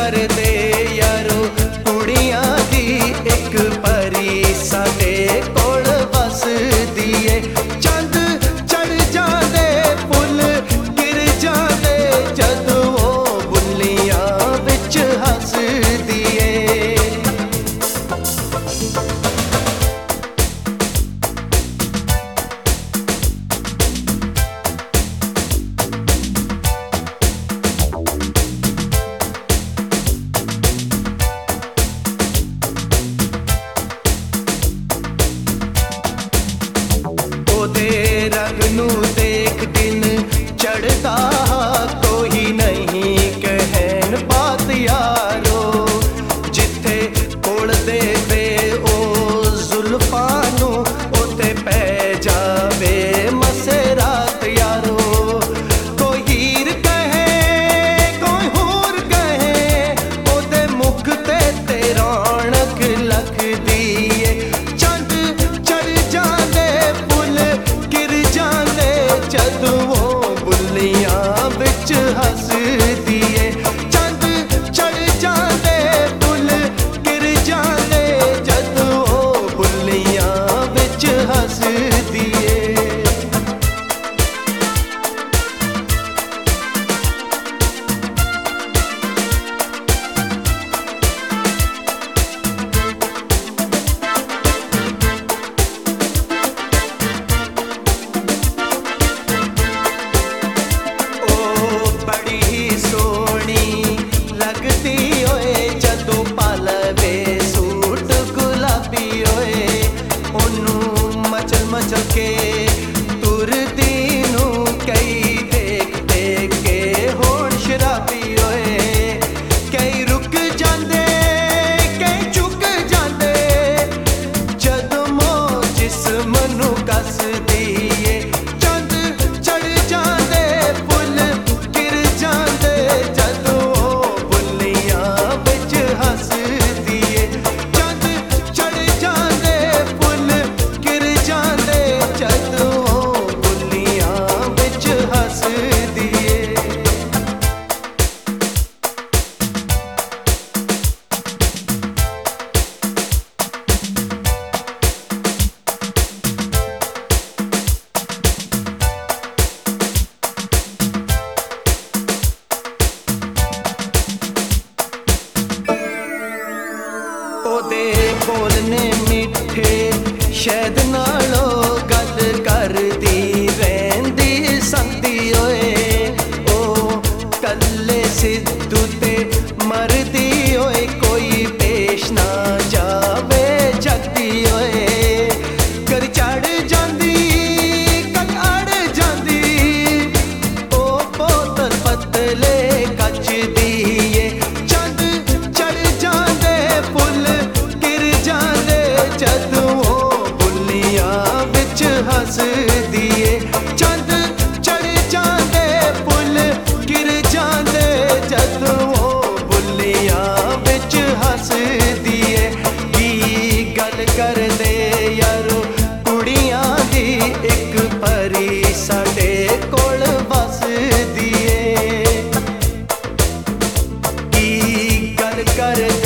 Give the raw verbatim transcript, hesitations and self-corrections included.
ਕਰਦੇ ਯਾਰੋ ਕੁੜੀਆਂ ਦੀ ਇੱਕ ਪਰੀ ਸਾਡੇ ਕੋਲ ਵਸਦੀ ਏ। ਚੰਦ ਚੜ ਜਾਂਦੇ ਫੁੱਲ ਗਿਰ ਜਾਂਦੇ ਜਦੋਂ ਉਹ ਬੁੱਲੀਆਂ ਵਿੱਚ ਹੱਸਦੀ ਏ। ਉਹਦੇ ਰੰਗ ਨੂੰ ਦੇਖ ਦਿਨ ਚੜ੍ਹਦਾ ਕੋਈ ਨਹੀਂ ਕਹਿਣ ਬਾਤ ਯਾਰੋ। ਜਿੱਥੇ ਕੋਲਦੇ ਵੇ ਉਹ ਜ਼ੁਲਫਾਂ ਨੂੰ ਉੱਥੇ ਪੈ ਜਾਵੇ ਮਸੇ ਰਾਤ ਯਾਰੋ। ਕੋਈ ਹੀਰ ਕਹੇ ਕੋਈ ਹੋਰ ਕਹੇ ਉਹਦੇ ਮੁਖ ਤੇ ਤੇ ਰੌਣਕ ਲੱਗਦੀ ਏ। ਚੰਦ ਚੜ ਜਾਂਦੇ ਜਦੋਂ ਉਹ ਬੁੱਲੀਆਂ ਵਿੱਚ ਹੱਸਦੀ ਏ। ਚੰਦ ਚੜ ਜਾਂਦੇ ਫੁੱਲ ਗਿਰ ਜਾਂਦੇ ਜਦੋਂ ਉਹ ਬੁੱਲੀਆਂ ਵਿੱਚ ਹੱਸਦੀ ਏ। ਲੱਗਦੀ ਓਏ ਜਦੋਂ ਪਾਲਵੇ ਸੂਟ ਗੁਲਾਬੀ ਓਏ। ਉਹਨੂੰ ਮਚਲ ਮਚਲ ਕੇ ਤੁਰਦੀ ਨੂੰ ਕਈ ਦੇਖ ਦੇਖ ਕੇ ਹੋਣ ਸ਼ਰਾਬੀ ਓਏ। ਕਈ ਰੁਕ ਜਾਂਦੇ ਕਈ ਝੁਕ ਜਾਂਦੇ ਜਦੋਂ ਮੋਹ ਜਿਸਮ ਨੂੰ ਕੱਸਦੀ ਏ। ਚੰਦ ਚੜ ਜਾਂਦੇ ਫੁੱਲ ਗਿਰ ਜਾਂਦੇ ਜਦੋਂ ਹੱਸਦੀ ਏ। ਚੰਦ ਚੜ ਜਾਂਦੇ ਫੁੱਲ ਗਿਰ ਜਾਂਦੇ ਜਦੋਂ ਉਹ ਬੁੱਲੀਆਂ ਵਿੱਚ ਹੱਸਦੀ ਏ। ਉਹਦੇ ਬੋਲ ਨੇ ਮਿੱਠੇ ਸ਼ਹਿਦ ਨਾਲੋਂ ਗੱਲ ਕਰਦੀ ਰਹਿੰਦੀ ਸੰਗਦੀ ਓਏ। ਉਹ ਕੱਲੇ ਸਿੱਧੂ ਤੇ ਮਰਦੀ ਓਏ ਕੋਈ ਪੇਸ਼ ਨਾ ਜਾਵੇ ਜਗਦੀ ਓਏ। ਕਰ ਚੜ ਜਾਂਦੀ ਕਰ ਅੜ ਜਾਂਦੀ ਉਹ ਬੋਤਲ ਪਤਲੇ ਕੱਚ ਦੀ ਏ। ਚੰਦ ਚੜ ਜਾਂਦੇ ਫੁੱਲ ਗਿਰ ਜਾਂਦੇ ਜਦੋਂ ਉਹ ਬੁੱਲੀਆਂ ਵਿੱਚ ਹੱਸਦੀ ਏ। ਚੰਦ ਚੜ ਜਾਂਦੇ ਫੁੱਲ ਗਿਰ ਜਾਂਦੇ ਜਦੋਂ ਉਹ ਬੁੱਲੀਆਂ ਵਿੱਚ ਹੱਸਦੀ ਏ। ਕੀ ਗੱਲ ਕਰਦੇ ਯਾਰੋ ਕੁੜੀਆਂ ਦੀ ਇੱਕ ਪਰੀ ਸਾਡੇ ਕੋਲ ਵਸਦੀ ਏ। ਕੀ ਗੱਲ ਕਰਦੇ